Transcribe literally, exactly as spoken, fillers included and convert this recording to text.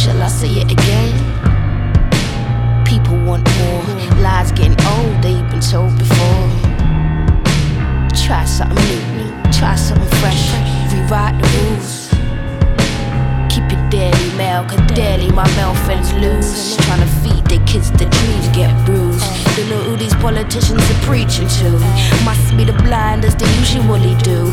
shall I say it again? People want more, lies getting old, they've been told before. Try something new, try something fresh, rewrite the rules. Keep your daily mail, cause daily my male friends lose. Trying to feed their kids the dreams get bruised. Don't know who these politicians are preaching to. Must be the blinders they usually do.